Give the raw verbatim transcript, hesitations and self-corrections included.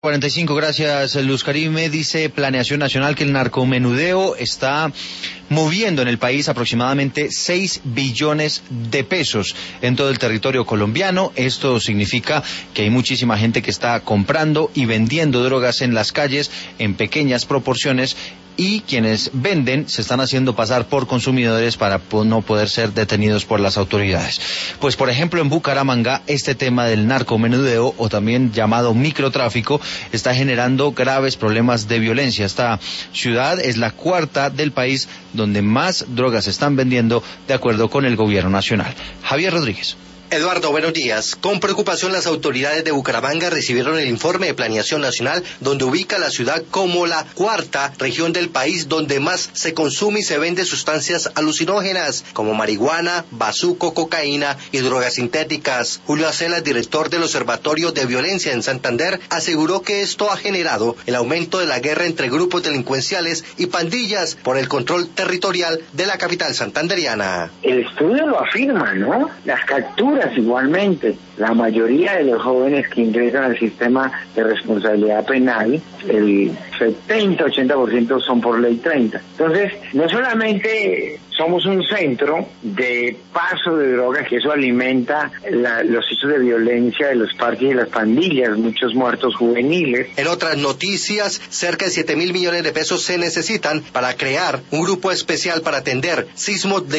cuarenta y cinco, gracias Luz Karime. Dice Planeación Nacional que el narcomenudeo está moviendo en el país aproximadamente seis billones de pesos en todo el territorio colombiano. Esto significa que hay muchísima gente que está comprando y vendiendo drogas en las calles en pequeñas proporciones, y quienes venden se están haciendo pasar por consumidores para no poder ser detenidos por las autoridades. Pues por ejemplo en Bucaramanga este tema del narcomenudeo, o también llamado microtráfico, está generando graves problemas de violencia. Esta ciudad es la cuarta del país donde más drogas se están vendiendo, de acuerdo con el gobierno nacional. Javier Rodríguez. Eduardo, buenos días. Con preocupación las autoridades de Bucaramanga recibieron el informe de Planeación Nacional, donde ubica la ciudad como la cuarta región del país donde más se consume y se vende sustancias alucinógenas como marihuana, bazuco, cocaína y drogas sintéticas. Julio Acela, director del Observatorio de Violencia en Santander, aseguró que esto ha generado el aumento de la guerra entre grupos delincuenciales y pandillas por el control territorial de la capital santanderiana. El estudio lo afirma, ¿no? Las capturas igualmente, la mayoría de los jóvenes que ingresan al sistema de responsabilidad penal, el setenta ochenta por ciento son por ley treinta. Entonces, no solamente somos un centro de paso de drogas, que eso alimenta la, los hechos de violencia de los parques y las pandillas, muchos muertos juveniles. En otras noticias, cerca de siete mil millones de pesos se necesitan para crear un grupo especial para atender sismos de